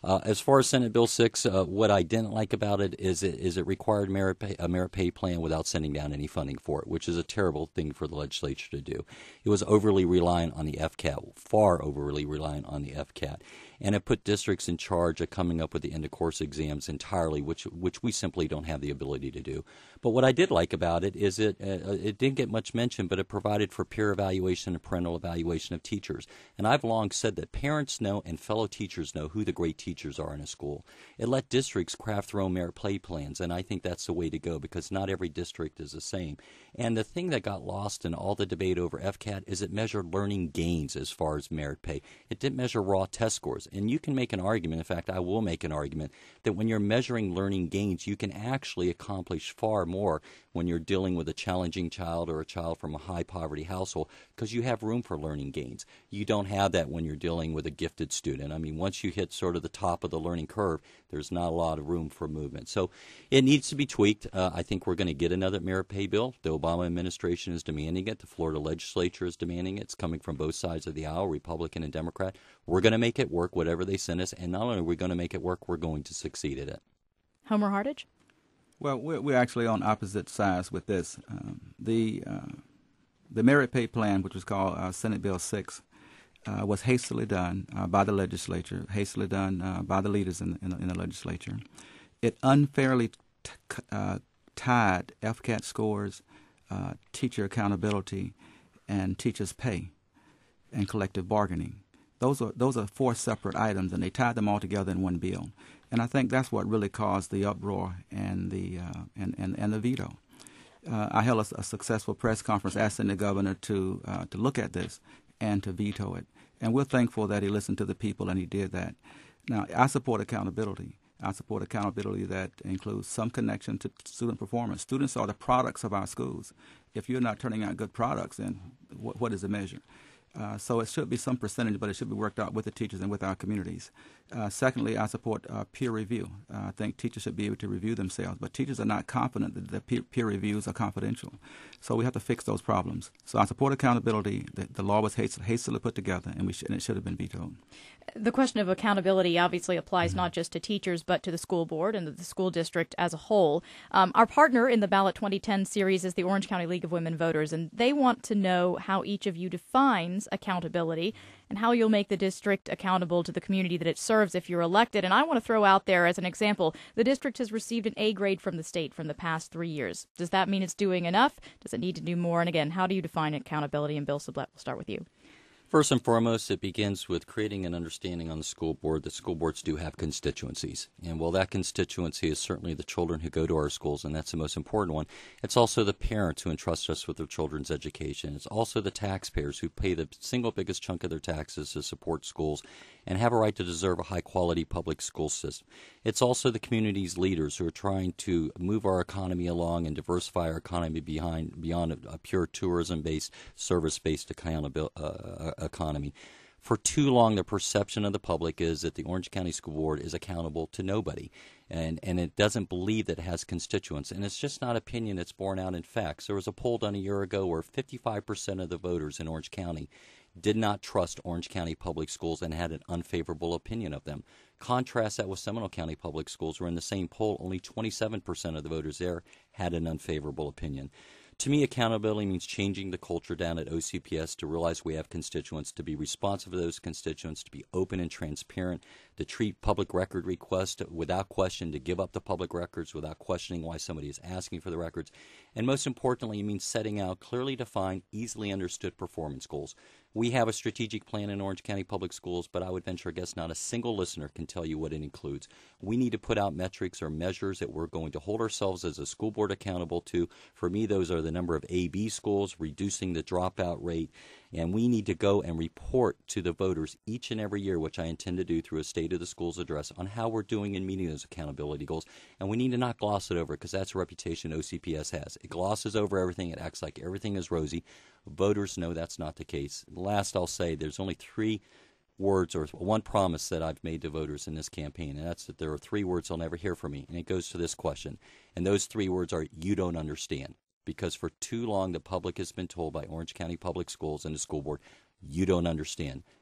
Uh, as far as Senate Bill six, uh, what I didn't like about it is it, is it required merit pay, a merit pay plan without sending down any funding for it, which is a terrible thing for the legislature to do. It was overly reliant on the F C A T, far overly reliant on the F C A T. And it put districts in charge of coming up with the end-of-course exams entirely, which which we simply don't have the ability to do. But what I did like about it is it uh, it didn't get much mention, but it provided for peer evaluation and parental evaluation of teachers. And I've long said that parents know and fellow teachers know who the great teachers are in a school. It let districts craft their own merit pay plans, and I think that's the way to go because not every district is the same. And the thing that got lost in all the debate over F C A T is it measured learning gains as far as merit pay. It didn't measure raw test scores. And you can make an argument, in fact, I will make an argument, that when you're measuring learning gains, you can actually accomplish far more when you're dealing with a challenging child or a child from a high poverty household because you have room for learning gains. You don't have that when you're dealing with a gifted student. I mean, once you hit sort of the top of the learning curve, there's not a lot of room for movement. So it needs to be tweaked. Uh, I think we're going to get another merit pay bill. The Obama administration is demanding it. The Florida legislature is demanding it. It's coming from both sides of the aisle, Republican and Democrat. We're going to make it work, whatever they send us. And not only are we going to make it work, we're going to succeed at it. Homer Hardage? Well, we're, we're actually on opposite sides with this. Um, the uh, the merit pay plan, which was called uh, Senate Bill six, uh, was hastily done uh, by the legislature, hastily done uh, by the leaders in, in, in the legislature. It unfairly t- uh, tied F C A T scores, uh, teacher accountability, and teachers' pay and collective bargaining. Those are those are four separate items, and they tied them all together in one bill. And I think that's what really caused the uproar and the uh, and, and, and the veto. Uh, I held a, a successful press conference asking the governor to uh, to look at this and to veto it. And we're thankful that he listened to the people and he did that. Now, I support accountability. I support accountability that includes some connection to student performance. Students are the products of our schools. If you're not turning out good products, then what, what is the measure? Uh, so it should be some percentage, but it should be worked out with the teachers and with our communities. Uh, secondly, I support uh, peer review. Uh, I think teachers should be able to review themselves, but teachers are not confident that the peer, peer reviews are confidential. So we have to fix those problems. So I support accountability. The, the law was hastily, hastily put together, and, we sh- and it should have been vetoed. The question of accountability obviously applies mm-hmm. not just to teachers, but to the school board and the school district as a whole. Um, our partner in the Ballot twenty ten series is the Orange County League of Women Voters, and they want to know how each of you defines accountability and how you'll make the district accountable to the community that it serves if you're elected. And I want to throw out there as an example, the district has received an A grade from the state from the past three years. Does that mean it's doing enough? Does it need to do more? And again, how do you define accountability? And Bill Sublette, we'll start with you. First and foremost, it begins with creating an understanding on the school board that school boards do have constituencies. And while that constituency is certainly the children who go to our schools, and that's the most important one, it's also the parents who entrust us with their children's education. It's also the taxpayers who pay the single biggest chunk of their taxes to support schools and have a right to deserve a high-quality public school system. It's also the community's leaders who are trying to move our economy along and diversify our economy behind, beyond a, a pure tourism-based, service-based accountability. Uh, economy. For too long, the perception of the public is that the Orange County School Board is accountable to nobody, and, and it doesn't believe that it has constituents. And it's just not opinion, it's borne out in facts. There was a poll done a year ago where fifty-five percent of the voters in Orange County did not trust Orange County Public Schools and had an unfavorable opinion of them. Contrast that with Seminole County Public Schools, where in the same poll, only twenty-seven percent of the voters there had an unfavorable opinion. To me, accountability means changing the culture down at O C P S to realize we have constituents, to be responsive to those constituents, to be open and transparent, to treat public record requests without question, to give up the public records without questioning why somebody is asking for the records. And most importantly, it means setting out clearly defined, easily understood performance goals. We have a strategic plan in Orange County Public Schools, but I would venture a guess not a single listener can tell you what it includes. We need to put out metrics or measures that we're going to hold ourselves as a school board accountable to. For me, those are the number of A B schools, reducing the dropout rate, and we need to go and report to the voters each and every year, which I intend to do through a State of the Schools address, on how we're doing in meeting those accountability goals. And we need to not gloss it over, because that's a reputation O C P S has. It glosses over everything. It acts like everything is rosy. Voters know that's not the case. Last, I'll say there's only three words or one promise that I've made to voters in this campaign, and that's that there are three words they'll never hear from me, and it goes to this question. And those three words are, you don't understand. Because for too long the public has been told by Orange County Public Schools and the school board, you don't understand.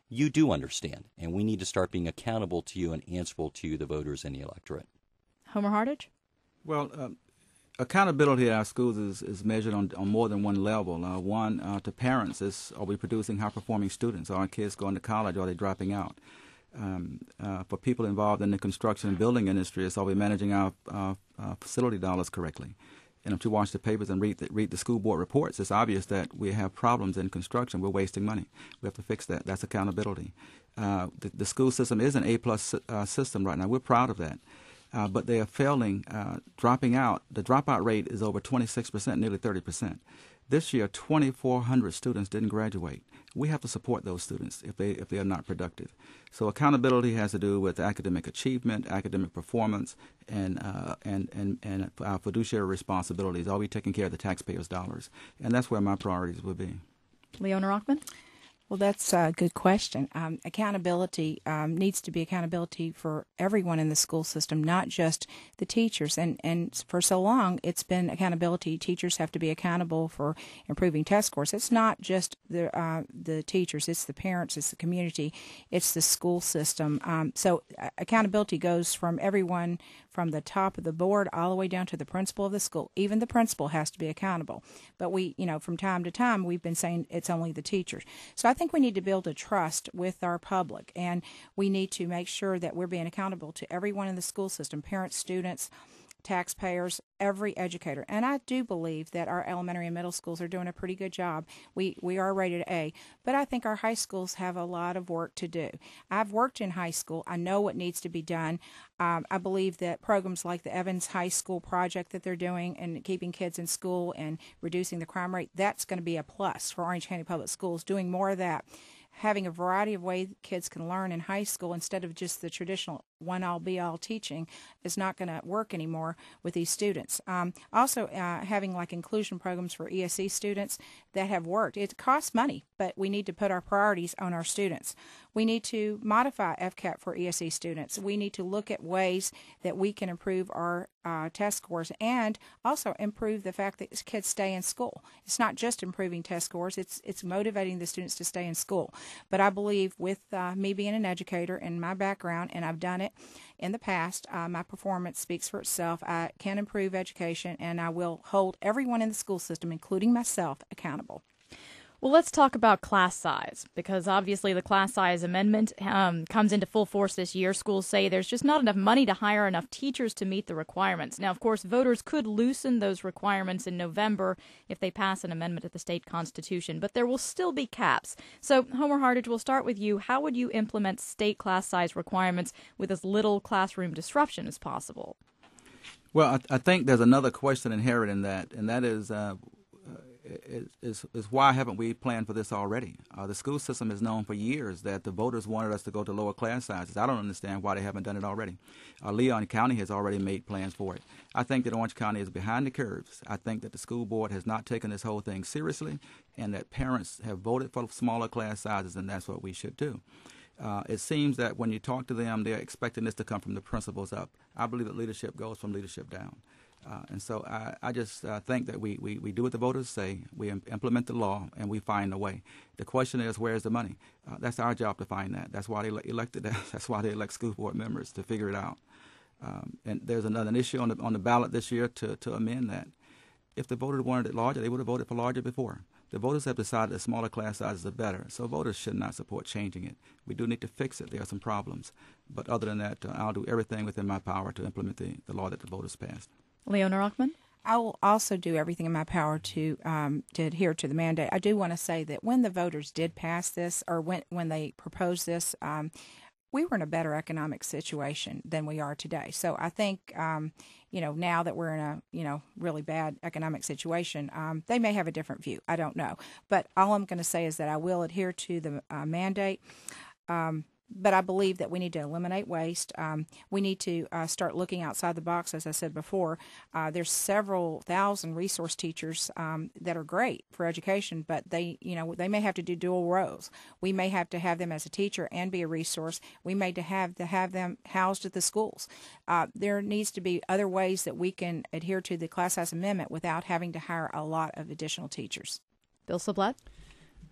you do understand, and we need to start being accountable to you and answerable to you, the voters and the electorate. Homer Hardage? Well, um, accountability at our schools is, is measured on, on more than one level. Uh, one, uh, to parents, is are we producing high-performing students? Are our kids going to college? Or are they dropping out? Um, uh, for people involved in the construction and building industry, it's are we managing our uh, uh, facility dollars correctly? And if you watch the papers and read the, read the school board reports, it's obvious that we have problems in construction. We're wasting money. We have to fix that. That's accountability. Uh, the, the school system is an A-plus uh, system right now. We're proud of that. Uh, but they are failing, uh, dropping out. The dropout rate is over twenty-six percent, nearly thirty percent. This year, twenty-four hundred students didn't graduate. We have to support those students if they if they are not productive. So accountability has to do with academic achievement, academic performance, and uh, and and and our fiduciary responsibilities. Are we taking care of the taxpayers' dollars? And that's where my priorities will be. Leona Rockman? Well, that's a good question. Um, accountability um, needs to be accountability for everyone in the school system, not just the teachers. And, and for so long, it's been accountability. Teachers have to be accountable for improving test scores. It's not just the uh, the teachers. It's the parents. It's the community. It's the school system. Um, so uh, accountability goes from everyone from the top of the board all the way down to the principal of the school. Even the principal has to be accountable. But we, you know, from time to time, we've been saying it's only the teachers. So I think we need to build a trust with our public, and we need to make sure that we're being accountable to everyone in the school system, parents, students, taxpayers, every educator. And I do believe that our elementary and middle schools are doing a pretty good job. We we are rated A, but I think our high schools have a lot of work to do. I've worked in high school. I know what needs to be done. Um, I believe that programs like the Evans High School project that they're doing and keeping kids in school and reducing the crime rate, that's going to be a plus for Orange County Public Schools, doing more of that. Having a variety of ways kids can learn in high school instead of just the traditional one-all be-all teaching is not going to work anymore with these students. Um, also, uh, having like inclusion programs for E S E students that have worked. It costs money, but we need to put our priorities on our students. We need to modify F CAP for E S E students. We need to look at ways that we can improve our uh, test scores and also improve the fact that kids stay in school. It's not just improving test scores, it's it's motivating the students to stay in school. But I believe with uh, me being an educator and my background, and I've done it in the past, uh, my performance speaks for itself. I can improve education, and I will hold everyone in the school system, including myself, accountable. Well, let's talk about class size, because obviously the class size amendment um, comes into full force this year. Schools say there's just not enough money to hire enough teachers to meet the requirements. Now, of course, voters could loosen those requirements in November if they pass an amendment to the state constitution, but there will still be caps. So, Homer Hardage, we'll start with you. How would you implement state class size requirements with as little classroom disruption as possible? Well, I, I think there's another question inherent in that, and that is uh, Is, is, is why haven't we planned for this already? Uh, the school system has known for years that the voters wanted us to go to lower class sizes. I don't understand why they haven't done it already. Uh, Leon County has already made plans for it. I think that Orange County is behind the curves. I think that the school board has not taken this whole thing seriously, and that parents have voted for smaller class sizes, and that's what we should do. Uh, it seems that when you talk to them, they're expecting this to come from the principals up. I believe that leadership goes from leadership down. Uh, and so I, I just uh, think that we, we, we do what the voters say, we im- implement the law, and we find a way. The question is, where's the money? Uh, that's our job to find that. That's why they le- elected that. That's why they elect school board members, to figure it out. Um, and there's another issue on the on the ballot this year to, to amend that. If the voters wanted it larger, they would have voted for larger before. The voters have decided that smaller class sizes are better, so voters should not support changing it. We do need to fix it. There are some problems. But other than that, uh, I'll do everything within my power to implement the, the law that the voters passed. Leona Rockman? I will also do everything in my power to um, to adhere to the mandate. I do want to say that when the voters did pass this, or when when they proposed this, um, we were in a better economic situation than we are today. So I think, um, you know, now that we're in a, you know, really bad economic situation, um, they may have a different view. I don't know. But all I'm going to say is that I will adhere to the uh, mandate. Um, But I believe that we need to eliminate waste. Um, we need to uh, start looking outside the box, as I said before. Uh, there's several thousand resource teachers um, that are great for education, but they, you know, they may have to do dual roles. We may have to have them as a teacher and be a resource. We may to have to have them housed at the schools. Uh, there needs to be other ways that we can adhere to the class size amendment without having to hire a lot of additional teachers. Bill Sublette?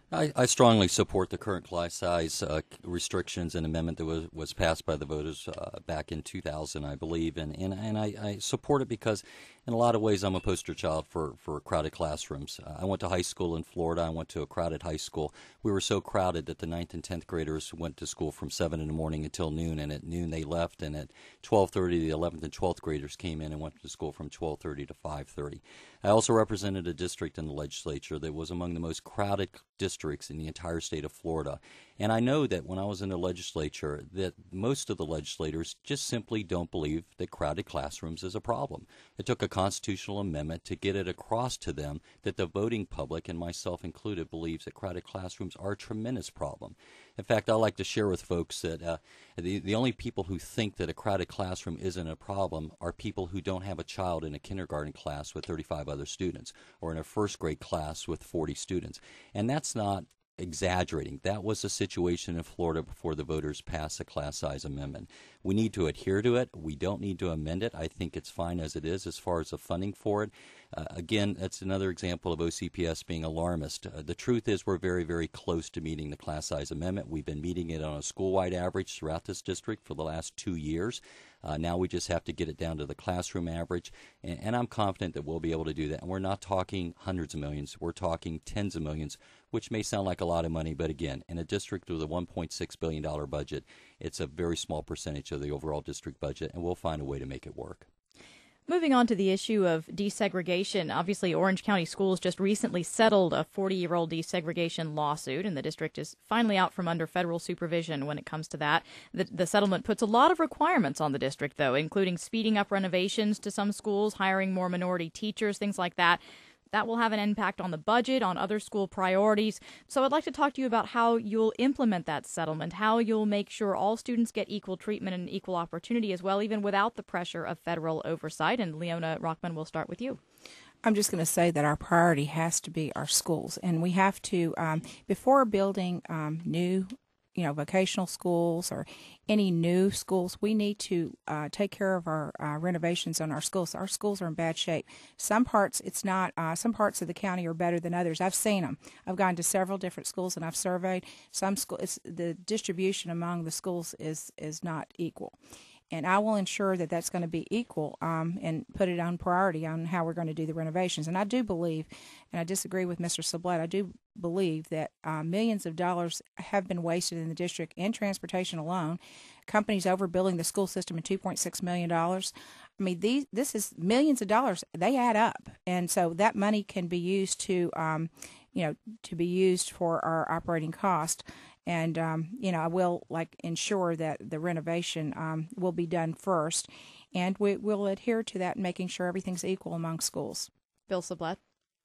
I, I strongly support the current class size uh, restrictions and amendment that was, was passed by the voters uh, back in two thousand, I believe, and and, and I, I support it because in a lot of ways I'm a poster child for, for crowded classrooms. Uh, I went to high school in Florida. I went to a crowded high school. We were so crowded that the ninth and tenth graders went to school from seven in the morning until noon, and at noon they left, and at twelve thirty the eleventh and twelfth graders came in and went to school from twelve thirty to five thirty. I also represented a district in the legislature that was among the most crowded districts in the entire state of Florida. And I know that when I was in the legislature that most of the legislators just simply don't believe that crowded classrooms is a problem. It took a constitutional amendment to get it across to them that the voting public, and myself included, believes that crowded classrooms are a tremendous problem. In fact, I like to share with folks that uh, the, the only people who think that a crowded classroom isn't a problem are people who don't have a child in a kindergarten class with thirty-five other students or in a first grade class with forty students. And that's not exaggerating. That was the situation in Florida before the voters passed the class size amendment. We need to adhere to it. We don't need to amend it. I think it's fine as it is as far as the funding for it. Uh, again, that's another example of O C P S being alarmist. Uh, the truth is we're very, very close to meeting the class size amendment. We've been meeting it on a school-wide average throughout this district for the last two years. Uh, now we just have to get it down to the classroom average, and, and I'm confident that we'll be able to do that. And we're not talking hundreds of millions. We're talking tens of millions, which may sound like a lot of money, but again, in a district with a one point six billion dollars budget, it's a very small percentage of the overall district budget, and we'll find a way to make it work. Moving on to the issue of desegregation, obviously Orange County Schools just recently settled a forty-year-old desegregation lawsuit, and the district is finally out from under federal supervision when it comes to that. The, the settlement puts a lot of requirements on the district, though, including speeding up renovations to some schools, hiring more minority teachers, things like that. That will have an impact on the budget, on other school priorities. So I'd like to talk to you about how you'll implement that settlement, how you'll make sure all students get equal treatment and equal opportunity as well, even without the pressure of federal oversight. And Leona Rockman, we'll start with you. I'm just going to say that our priority has to be our schools, and we have to, um, before building um, new you know, vocational schools or any new schools, we need to uh, take care of our uh, renovations on our schools. Our schools are in bad shape. Some parts, it's not, uh, some parts of the county are better than others. I've seen them. I've gone to several different schools and I've surveyed. Some school, it's, the distribution among the schools is, is not equal. And I will ensure that that's going to be equal um, and put it on priority on how we're going to do the renovations. And I do believe, and I disagree with Mister Sublette, I do believe that uh, millions of dollars have been wasted in the district in transportation alone. Companies overbilling the school system in two point six million dollars. I mean, these this is millions of dollars. They add up. And so that money can be used to, um, you know, to be used for our operating cost. And, um, you know, I will, like, ensure that the renovation um, will be done first. And we will adhere to that, making sure everything's equal among schools. Bill Sublette.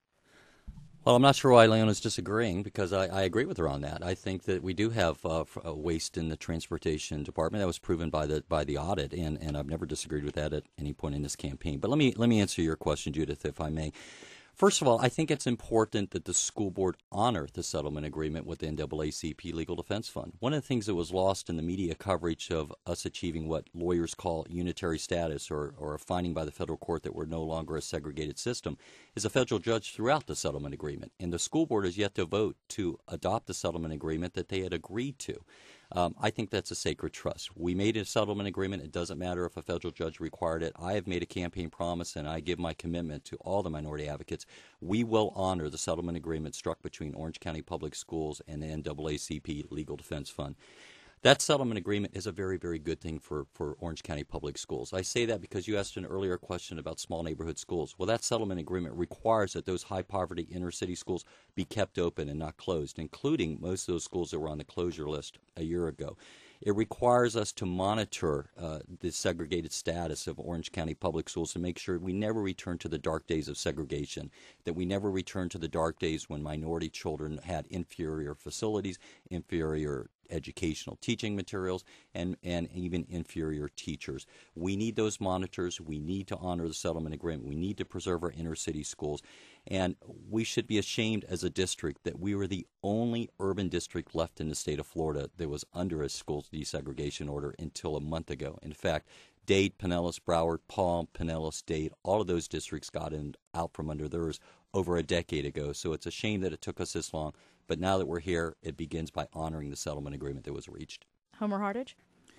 Well, I'm not sure why Leona's disagreeing, because I, I agree with her on that. I think that we do have uh, a waste in the transportation department. That was proven by the by the audit, and, and I've never disagreed with that at any point in this campaign. But let me let me answer your question, Judith, if I may. First of all, I think it's important that the school board honor the settlement agreement with the N double A C P Legal Defense Fund. One of the things that was lost in the media coverage of us achieving what lawyers call unitary status, or, or a finding by the federal court that we're no longer a segregated system, is a federal judge threw out the settlement agreement. And the school board has yet to vote to adopt the settlement agreement that they had agreed to. Um, I think that's a sacred trust. We made a settlement agreement. It doesn't matter if a federal judge required it. I have made a campaign promise, and I give my commitment to all the minority advocates. We will honor the settlement agreement struck between Orange County Public Schools and the N double A C P Legal Defense Fund. That settlement agreement is a very, very good thing for, for Orange County Public Schools. I say that because you asked an earlier question about small neighborhood schools. Well, that settlement agreement requires that those high-poverty inner-city schools be kept open and not closed, including most of those schools that were on the closure list a year ago. It requires us to monitor uh, the segregated status of Orange County Public Schools to make sure we never return to the dark days of segregation, that we never return to the dark days when minority children had inferior facilities, inferior educational teaching materials, and, and even inferior teachers. We need those monitors. We need to honor the settlement agreement. We need to preserve our inner city schools. And we should be ashamed as a district that we were the only urban district left in the state of Florida that was under a school desegregation order until a month ago. In fact, Dade, Pinellas, Broward, Palm, Pinellas, Dade, all of those districts got in, out from under theirs over a decade ago. So it's a shame that it took us this long. But now that we're here, it begins by honoring the settlement agreement that was reached. Homer Hardage?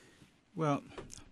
Well,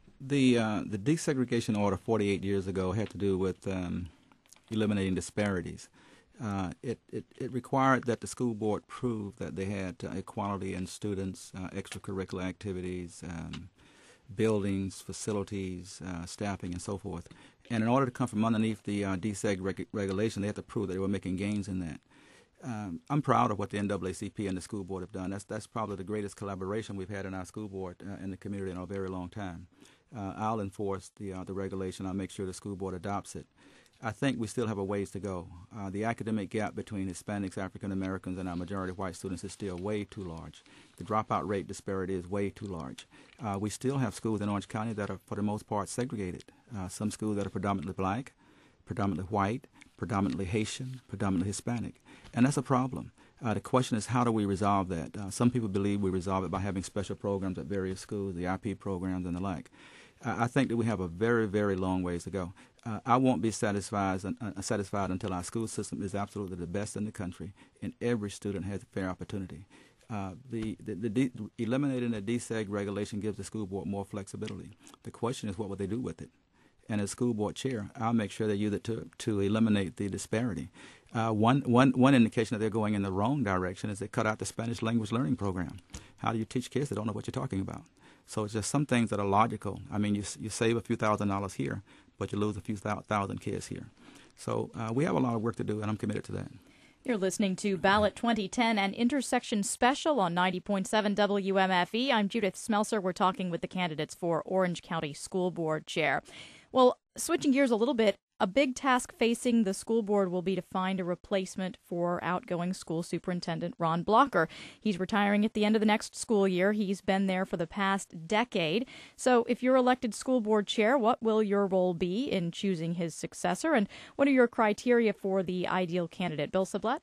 the uh, the desegregation order forty-eight years ago had to do with um, eliminating disparities. Uh, it, it, it required that the school board prove that they had uh, equality in students, uh, extracurricular activities, um, buildings, facilities, uh, staffing, and so forth. And in order to come from underneath the uh, deseg reg- regulation, they had to prove that they were making gains in that. Um, I'm proud of what the N double A C P and the school board have done. That's that's probably the greatest collaboration we've had in our school board uh, in the community in a very long time. Uh, I'll enforce the uh, the regulation. I'll make sure the school board adopts it. I think we still have a ways to go. Uh, the academic gap between Hispanics, African Americans, and our majority white students is still way too large. The dropout rate disparity is way too large. Uh, we still have schools in Orange County that are, for the most part, segregated. Uh, some schools that are predominantly black, predominantly white, predominantly Haitian, predominantly Hispanic. And that's a problem. Uh, the question is, how do we resolve that? Uh, some people believe we resolve it by having special programs at various schools, the I P programs and the like. Uh, I think that we have a very, very long ways to go. Uh, I won't be satisfied, uh, satisfied until our school system is absolutely the best in the country and every student has a fair opportunity. Uh, the the, the de- eliminating the deseg regulation gives the school board more flexibility. The question is, what will they do with it? And as school board chair, I'll make sure they use it to to eliminate the disparity. Uh, one, one, one indication that they're going in the wrong direction is they cut out the Spanish language learning program. How do you teach kids that don't know what you're talking about? So it's just some things that are logical. I mean, you you save a few thousand dollars here, but you lose a few thou- thousand kids here. So uh, we have a lot of work to do, and I'm committed to that. You're listening to Ballot twenty ten, an intersection special on ninety point seven W M F E. I'm Judith Smelser. We're talking with the candidates for Orange County School Board Chair. Well, switching gears a little bit, a big task facing the school board will be to find a replacement for outgoing school superintendent Ron Blocker. He's retiring at the end of the next school year. He's been there for the past decade. So if you're elected school board chair, what will your role be in choosing his successor? And what are your criteria for the ideal candidate? Bill Sublette?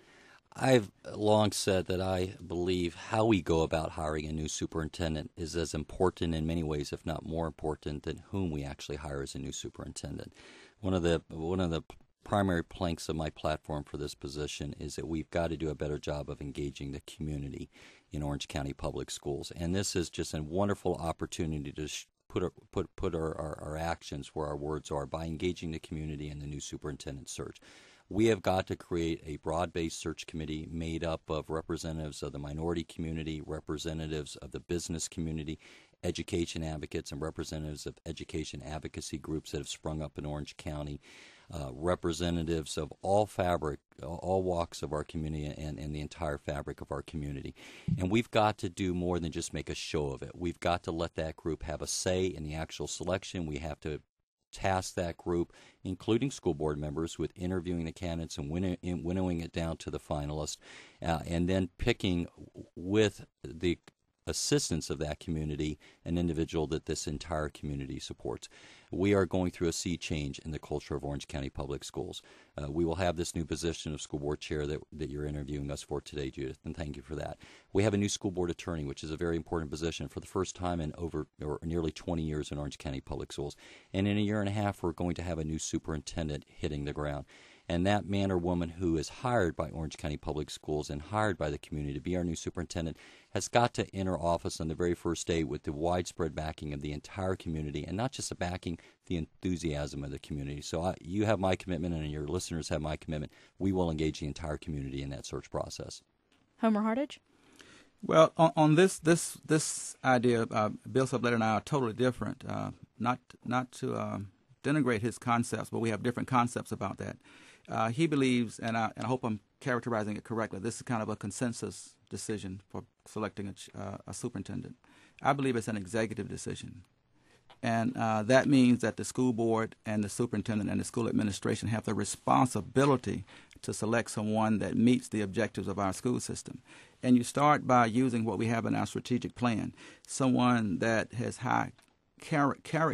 I've long said that I believe how we go about hiring a new superintendent is as important in many ways, if not more important, than whom we actually hire as a new superintendent. One of the one of the primary planks of my platform for this position is that we've got to do a better job of engaging the community in Orange County Public Schools, and this is just a wonderful opportunity to sh- put our, put put our, our, our actions where our words are by engaging the community in the new superintendent search. We have got to create a broad-based search committee made up of representatives of the minority community, representatives of the business community, education advocates, and representatives of education advocacy groups that have sprung up in Orange County, uh, representatives of all fabric, all walks of our community and, and the entire fabric of our community. And we've got to do more than just make a show of it. We've got to let that group have a say in the actual selection. We have to task that group, including school board members, with interviewing the candidates and winnow, winnowing it down to the finalists, uh, and then picking with the assistance of that community an individual that this entire community supports. We are going through a sea change in the culture of Orange County Public Schools. Uh, we will have this new position of school board chair that, that you're interviewing us for today, Judith, and thank you for that. We have a new school board attorney, which is a very important position for the first time in over or nearly twenty years in Orange County Public Schools. And in a year and a half, we're going to have a new superintendent hitting the ground. And that man or woman who is hired by Orange County Public Schools and hired by the community to be our new superintendent has got to enter office on the very first day with the widespread backing of the entire community, and not just the backing, the enthusiasm of the community. So I, you have my commitment and your listeners have my commitment. We will engage the entire community in that search process. Homer Hardage? Well, on, on this this this idea, uh, Bill Sublette and I are totally different. Uh, not not to uh, denigrate his concepts, but we have different concepts about that. Uh, he believes, and I, and I hope I'm characterizing it correctly, this is kind of a consensus decision for selecting a, uh, a superintendent. I believe it's an executive decision. And uh, that means that the school board and the superintendent and the school administration have the responsibility to select someone that meets the objectives of our school system. And you start by using what we have in our strategic plan, someone that has high char- character,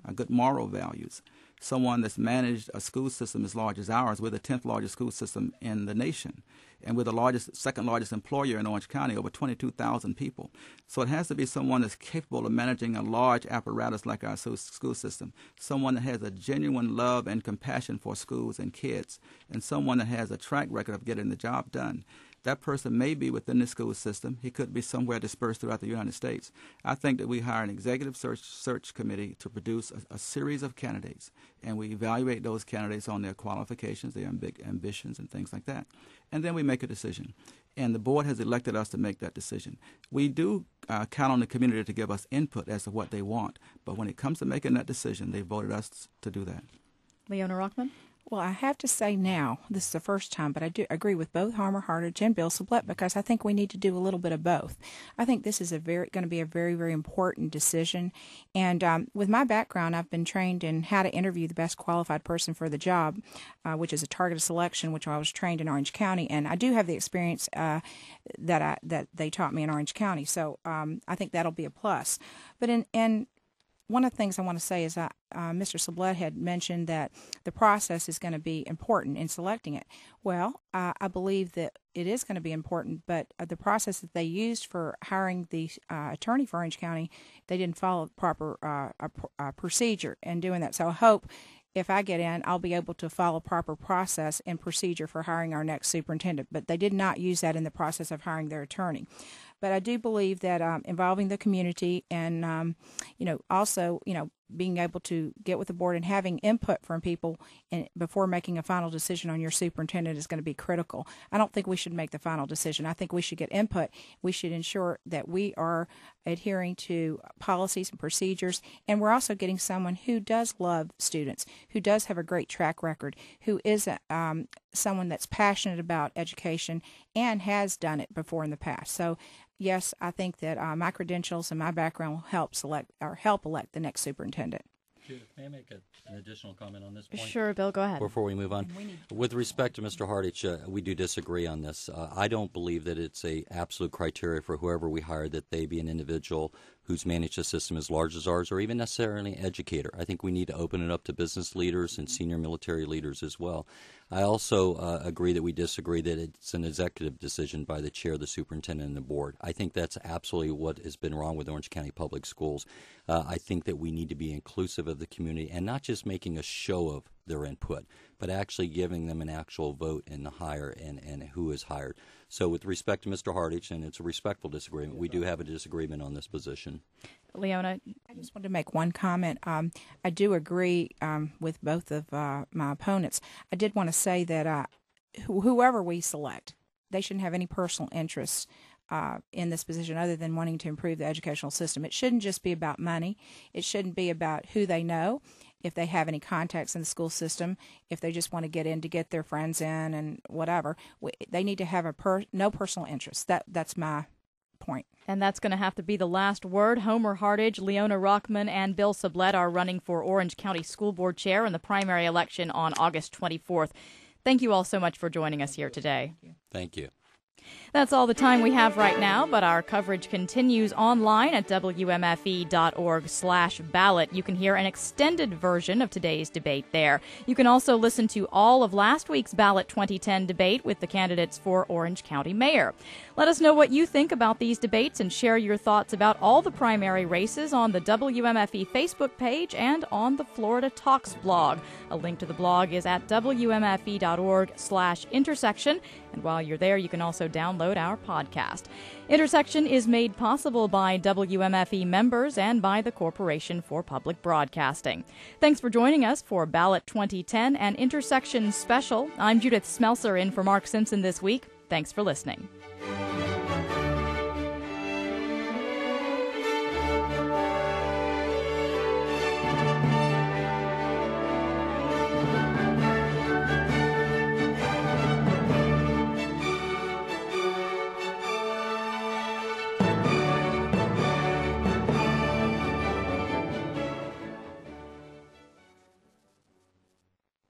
uh, good moral values. Someone that's managed a school system as large as ours. We're the tenth largest school system in the nation. And we're the largest, second largest employer in Orange County, over twenty-two thousand people. So it has to be someone that's capable of managing a large apparatus like our school system, someone that has a genuine love and compassion for schools and kids, and someone that has a track record of getting the job done. That person may be within the school system. He could be somewhere dispersed throughout the United States. I think that we hire an executive search search committee to produce a, a series of candidates, and we evaluate those candidates on their qualifications, their amb- ambitions, and things like that. And then we make a decision. And the board has elected us to make that decision. We do uh, count on the community to give us input as to what they want, but when it comes to making that decision, they voted us to do that. Leona Rockman? Well, I have to say now, this is the first time, but I do agree with both Homer Hardage and Bill Sublette because I think we need to do a little bit of both. I think this is a very going to be a very, very important decision. And um, with my background, I've been trained in how to interview the best qualified person for the job, uh, which is a targeted selection, which I was trained in Orange County. And I do have the experience uh, that I that they taught me in Orange County. So um, I think that'll be a plus. But in, in one of the things I want to say is that uh, Mister Sublette had mentioned that the process is going to be important in selecting it. Well, uh, I believe that it is going to be important, but uh, the process that they used for hiring the uh, attorney for Orange County, they didn't follow the proper uh, uh, procedure in doing that. So I hope if I get in, I'll be able to follow proper process and procedure for hiring our next superintendent. But they did not use that in the process of hiring their attorney. But I do believe that um, involving the community and, um, you know, also, you know, being able to get with the board and having input from people and before making a final decision on your superintendent is going to be critical. I don't think we should make the final decision. I think we should get input. We should ensure that we are adhering to policies and procedures, and we're also getting someone who does love students, who does have a great track record, who is a, um, someone that's passionate about education and has done it before in the past. So yes, I think that uh, my credentials and my background will help select or help elect the next superintendent. Judith, may I make a, an additional comment on this point? Sure, Bill, go ahead. Before we move on. We With respect to Mister Hardage, uh, we do disagree on this. Uh, I don't believe that it's a absolute criteria for whoever we hire that they be an individual who's managed a system as large as ours or even necessarily an educator. I think we need to open it up to business leaders and senior military leaders as well. I also uh, agree that we disagree that it's an executive decision by the chair, the superintendent, and the board. I think that's absolutely what has been wrong with Orange County Public Schools. Uh, I think that we need to be inclusive of the community and not just making a show of their input, but actually giving them an actual vote in the hire and, and who is hired. So with respect to Mister Hardage, and it's a respectful disagreement, we do have a disagreement on this position. Leona? I just wanted to make one comment. Um, I do agree um, with both of uh, my opponents. I did want to say that uh, wh- whoever we select, they shouldn't have any personal interests uh, in this position other than wanting to improve the educational system. It shouldn't just be about money. It shouldn't be about who they know, if they have any contacts in the school system, if they just want to get in to get their friends in and whatever. We, they need to have a per- no personal interest. That That's my point. And that's going to have to be the last word. Homer Hardage, Leona Rockman, and Bill Sublette are running for Orange County School Board Chair in the primary election on August twenty-fourth. Thank you all so much for joining us here today. Thank you. That's all the time we have right now, but our coverage continues online at W M F E dot org slash ballot. You can hear an extended version of today's debate there. You can also listen to all of last week's Ballot twenty ten debate with the candidates for Orange County Mayor. Let us know what you think about these debates and share your thoughts about all the primary races on the W M F E Facebook page and on the Florida Talks blog. A link to the blog is at W M F E dot org slash intersection. And while you're there, you can also download our podcast. Intersection is made possible by W M F E members and by the Corporation for Public Broadcasting. Thanks for joining us for Ballot twenty ten and Intersection Special. I'm Judith Smelser in for Mark Simpson this week. Thanks for listening.